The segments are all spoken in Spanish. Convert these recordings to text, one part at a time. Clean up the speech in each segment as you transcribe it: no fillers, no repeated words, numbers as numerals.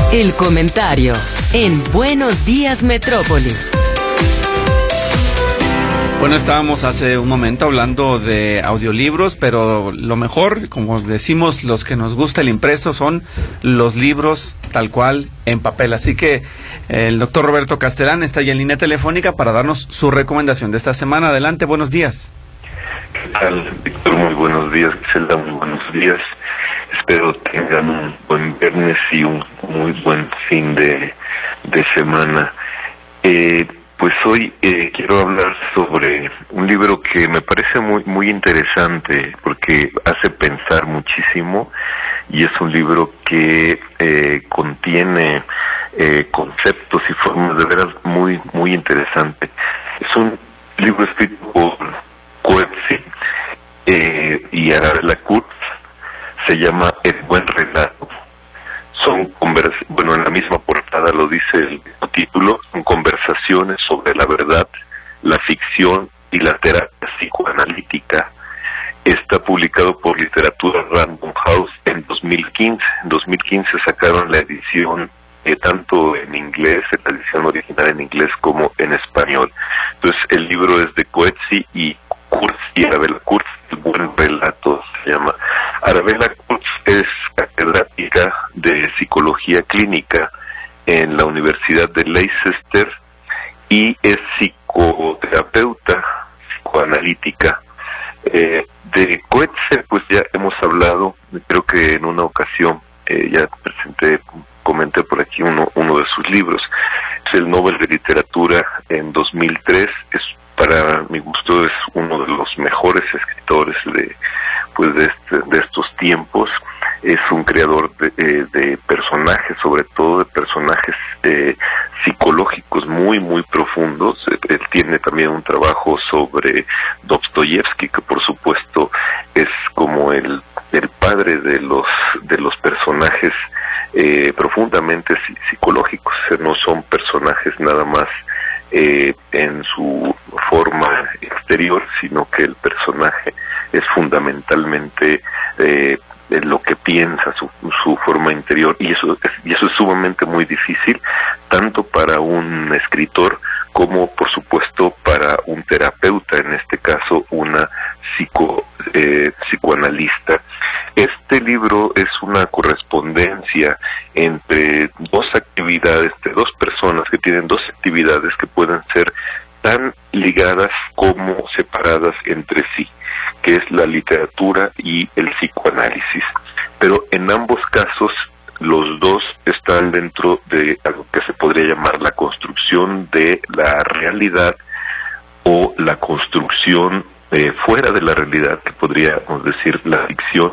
El comentario en Buenos Días Metrópoli. Bueno, estábamos hace un momento hablando de audiolibros, pero lo mejor, como decimos, los que nos gusta el impreso son los libros tal cual en papel. Así que el doctor Roberto Castelán está ya en línea telefónica para darnos su recomendación de esta semana. Adelante, buenos días. ¿Qué tal, Víctor? Muy buenos días, Griselda, muy buenos días. Espero tengan un buen viernes y un muy buen fin de semana. Pues hoy quiero hablar sobre un libro que me parece muy interesante porque hace pensar muchísimo, y es un libro que contiene conceptos y formas de veras muy interesante. Es un libro escrito por Coetzee y Arabella Kurz. Se llama El buen relato. Son bueno, en la misma portada lo dice el título, son conversaciones sobre la verdad, la ficción y la terapia psicoanalítica. Está publicado por Literatura Random House en 2015. En 2015 sacaron la edición tanto en inglés, la edición original en inglés, como en español. Entonces el libro es de Coetzee y Kurz y Arabella Kurz. El buen relato se llama. Arabella Kurz es catedrática de psicología clínica en la Universidad de Leicester y es psicoterapeuta psicoanalítica. De Coetzee pues ya hemos hablado, creo que en una ocasión ya comenté por aquí uno de sus libros. Es el Nobel de Literatura en 2003. Para mi gusto es uno de los mejores escritores de estos tiempos. Es un creador de personajes, sobre todo de personajes psicológicos muy profundos. Él tiene también un trabajo sobre Dostoyevsky, que por supuesto es como el padre de los personajes profundamente psicológicos. No son personajes nada más en su forma exterior, sino que el personaje es fundamentalmente lo que piensa, su forma interior, y eso es sumamente muy difícil, tanto para un escritor como por supuesto para un terapeuta, en este caso una psicoanalista. Este libro es una correspondencia entre dos actividades, de dos personas que tienen dos actividades que pueden ser tan ligadas como separadas entre sí, que es la literatura y el psicoanálisis. Pero en ambos casos los dos están dentro de algo que se podría llamar la construcción de la realidad o la construcción fuera de la realidad, que podríamos decir la ficción,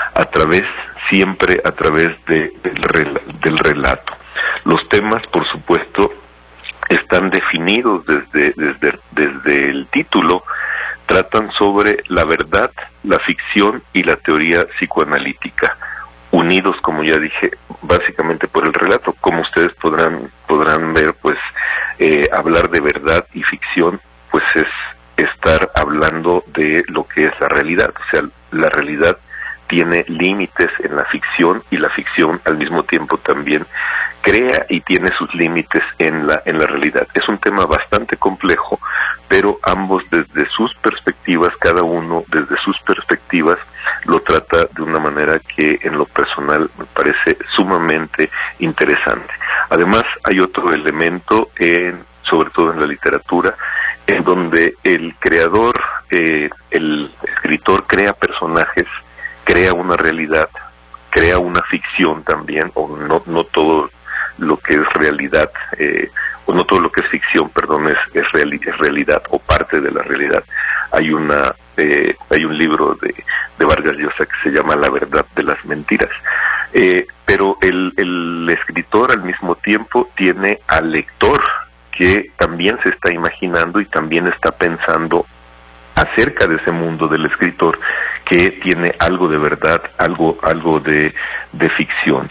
siempre a través del relato. Los temas, por supuesto, están definidos desde el título. Tratan sobre la verdad, la ficción y la teoría psicoanalítica, unidos, como ya dije, básicamente por el relato. Como ustedes podrán ver, pues hablar de verdad y ficción pues es estar hablando de lo que es la realidad. O sea, la realidad tiene límites en la ficción, y la ficción al mismo tiempo también crea y tiene sus límites en la realidad. Es un tema bastante complejo, pero ambos desde sus perspectivas, cada uno desde sus perspectivas, lo trata de una manera que en lo personal me parece sumamente interesante. Además, hay otro elemento, sobre todo en la literatura, en donde el creador, el escritor crea personajes, crea una realidad, crea una ficción también, o no todo lo que es realidad, o no todo lo que es ficción, perdón, es realidad o parte de la realidad. Hay un libro de Vargas Llosa que se llama La verdad de las mentiras. Pero el escritor al mismo tiempo tiene al lector, que también se está imaginando y también está pensando acerca de ese mundo del escritor, que tiene algo de verdad, algo de ficción.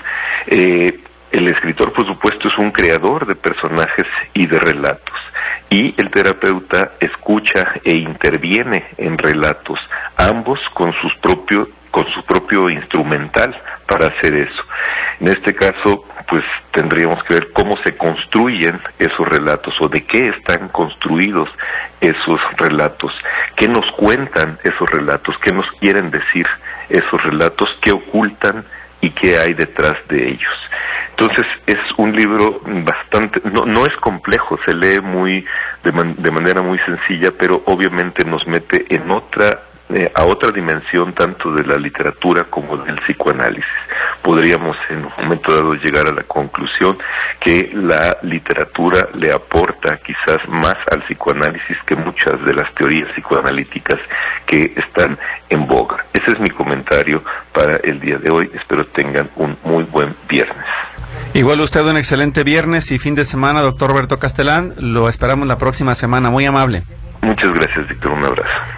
El escritor, por supuesto, es un creador de personajes y de relatos, y el terapeuta escucha e interviene en relatos, ambos con sus propios con su propio instrumental para hacer eso. En este caso, pues tendríamos que ver cómo se construyen esos relatos o de qué están construidos esos relatos, qué nos cuentan esos relatos, qué nos quieren decir esos relatos, qué ocultan y qué hay detrás de ellos. Entonces es un libro bastante, no es complejo, se lee de manera muy sencilla, pero obviamente nos mete en a otra dimensión tanto de la literatura como del psicoanálisis. Podríamos en un momento dado llegar a la conclusión que la literatura le aporta quizás más al psicoanálisis que muchas de las teorías psicoanalíticas que están en boga. Ese es mi comentario para el día de hoy. Espero tengan un muy buen viernes. Igual usted un excelente viernes y fin de semana, doctor Roberto Castelán. Lo esperamos la próxima semana. Muy amable. Muchas gracias, Víctor. Un abrazo.